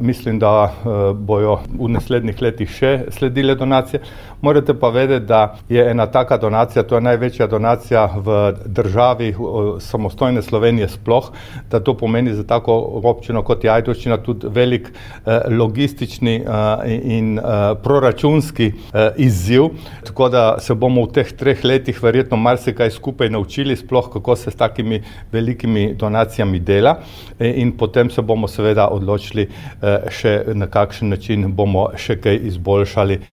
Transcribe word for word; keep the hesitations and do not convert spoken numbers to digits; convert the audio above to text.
mislim, da bojo v naslednjih letih še sledile donacije. Morate pa vedeti, da je ena taka donacija, to je največja donacija v državi samostojne Slovenije sploh, da to pomeni za tako občino kot je Ajdovščina tudi velik logistični in proračunski izziv, tako da se bomo v teh treh letih verjetno marsikaj skupaj naučili, sploh kako se s takimi velikimi donacijami dela, in potem se bomo seveda odločili še na kakšen način bomo še kaj izboljšali.